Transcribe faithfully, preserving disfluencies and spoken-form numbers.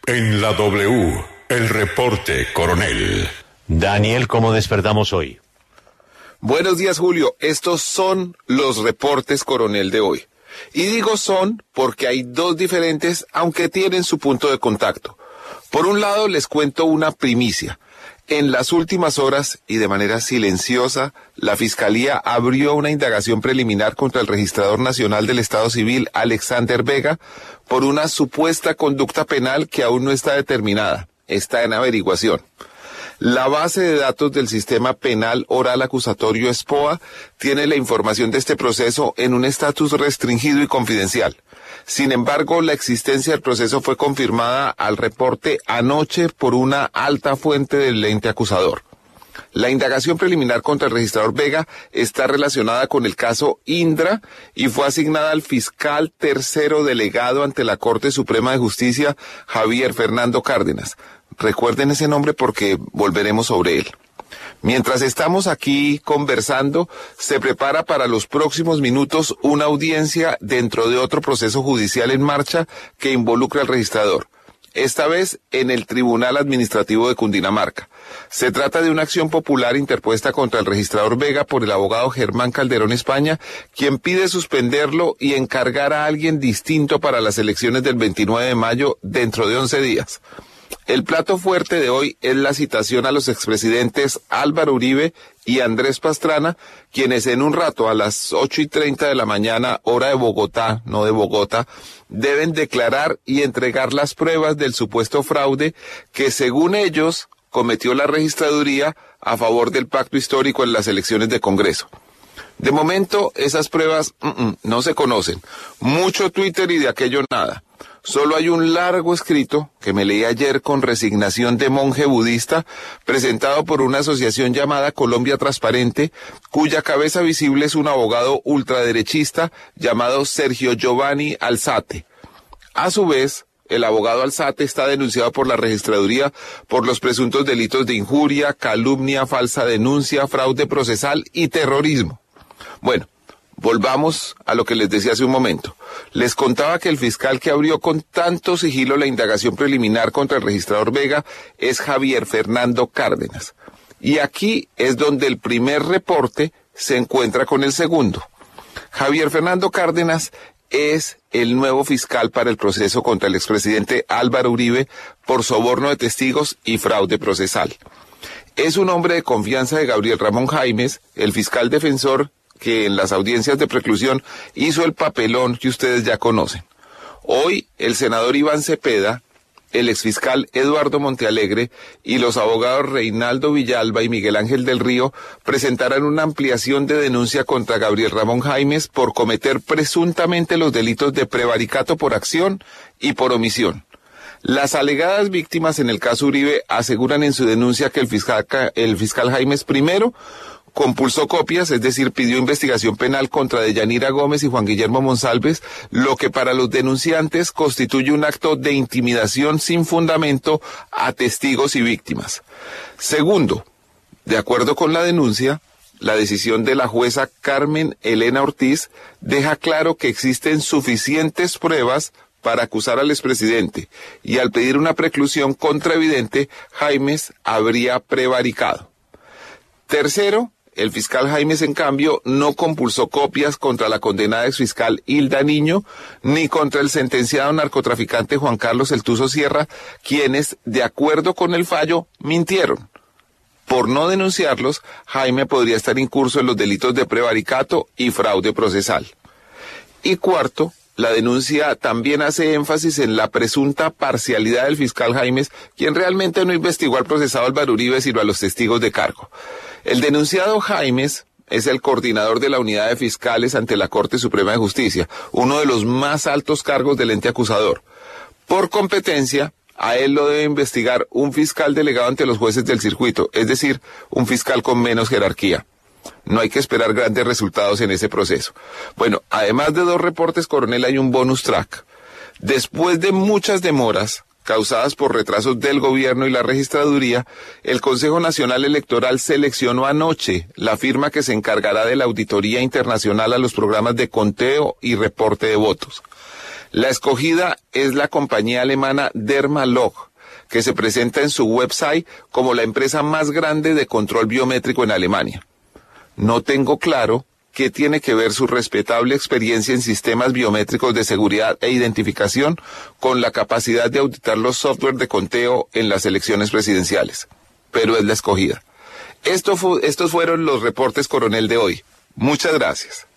En la W, el reporte, coronel. Daniel, ¿cómo despertamos hoy? Buenos días, Julio. Estos son los reportes, coronel, de hoy. Y digo son porque hay dos diferentes, aunque tienen su punto de contacto. Por un lado, les cuento una primicia. En las últimas horas, y de manera silenciosa, la Fiscalía abrió una indagación preliminar contra el registrador nacional del Estado Civil, Alexander Vega, por una supuesta conducta penal que aún no está determinada. Está en averiguación. La base de datos del Sistema Penal Oral Acusatorio S P O A tiene la información de este proceso en un estatus restringido y confidencial. Sin embargo, la existencia del proceso fue confirmada al reporte anoche por una alta fuente del ente acusador. La indagación preliminar contra el registrador Vega está relacionada con el caso Indra y fue asignada al fiscal tercero delegado ante la Corte Suprema de Justicia, Javier Fernando Cárdenas. Recuerden ese nombre porque volveremos sobre él. Mientras estamos aquí conversando, se prepara para los próximos minutos una audiencia dentro de otro proceso judicial en marcha que involucra al registrador. Esta vez en el Tribunal Administrativo de Cundinamarca. Se trata de una acción popular interpuesta contra el registrador Vega por el abogado Germán Calderón España, quien pide suspenderlo y encargar a alguien distinto para las elecciones del veintinueve de mayo dentro de once días. El plato fuerte de hoy es la citación a los expresidentes Álvaro Uribe y Andrés Pastrana, quienes en un rato a las ocho y treinta de la mañana, hora de Bogotá, no de Bogotá, deben declarar y entregar las pruebas del supuesto fraude que, según ellos, cometió la registraduría a favor del pacto histórico en las elecciones de Congreso. De momento, esas pruebas mm, mm, no se conocen. Mucho Twitter y de aquello nada. Solo hay un largo escrito, que me leí ayer con resignación de monje budista, presentado por una asociación llamada Colombia Transparente, cuya cabeza visible es un abogado ultraderechista llamado Sergio Giovanni Alzate. A su vez, el abogado Alzate está denunciado por la registraduría por los presuntos delitos de injuria, calumnia, falsa denuncia, fraude procesal y terrorismo. Bueno, volvamos a lo que les decía hace un momento. Les contaba que el fiscal que abrió con tanto sigilo la indagación preliminar contra el registrador Vega es Javier Fernando Cárdenas. Y aquí es donde el primer reporte se encuentra con el segundo. Javier Fernando Cárdenas es el nuevo fiscal para el proceso contra el expresidente Álvaro Uribe por soborno de testigos y fraude procesal. Es un hombre de confianza de Gabriel Ramón Jaimes, el fiscal defensor que en las audiencias de preclusión hizo el papelón que ustedes ya conocen. Hoy, el senador Iván Cepeda, el exfiscal Eduardo Montealegre y los abogados Reinaldo Villalba y Miguel Ángel del Río presentarán una ampliación de denuncia contra Gabriel Ramón Jaimes por cometer presuntamente los delitos de prevaricato por acción y por omisión. Las alegadas víctimas en el caso Uribe aseguran en su denuncia que el fiscal, el fiscal Jaimes primero compulsó copias, es decir, pidió investigación penal contra Deyanira Gómez y Juan Guillermo Monsalves, lo que para los denunciantes constituye un acto de intimidación sin fundamento a testigos y víctimas. Segundo, de acuerdo con la denuncia, la decisión de la jueza Carmen Elena Ortiz deja claro que existen suficientes pruebas para acusar al expresidente y al pedir una preclusión contraevidente, Jaimes habría prevaricado. Tercero, el fiscal Jaimes, en cambio, no compulsó copias contra la condenada exfiscal Hilda Niño, ni contra el sentenciado narcotraficante Juan Carlos El Tuzo Sierra, quienes, de acuerdo con el fallo, mintieron. Por no denunciarlos, Jaime podría estar incurso en los delitos de prevaricato y fraude procesal. Y cuarto, la denuncia también hace énfasis en la presunta parcialidad del fiscal Jaimes, quien realmente no investigó al procesado Álvaro Uribe, sino a los testigos de cargo. El denunciado Jaimes es el coordinador de la unidad de fiscales ante la Corte Suprema de Justicia, uno de los más altos cargos del ente acusador. Por competencia, a él lo debe investigar un fiscal delegado ante los jueces del circuito, es decir, un fiscal con menos jerarquía. No hay que esperar grandes resultados en ese proceso. Bueno, además de dos reportes, coronel, hay un bonus track. Después de muchas demoras causadas por retrasos del gobierno y la registraduría, el Consejo Nacional Electoral seleccionó anoche la firma que se encargará de la auditoría internacional a los programas de conteo y reporte de votos. La escogida es la compañía alemana Dermalog, que se presenta en su website como la empresa más grande de control biométrico en Alemania. No tengo claro qué tiene que ver su respetable experiencia en sistemas biométricos de seguridad e identificación con la capacidad de auditar los software de conteo en las elecciones presidenciales, pero es la escogida. Esto fu- estos fueron los reportes Coronel de hoy. Muchas gracias.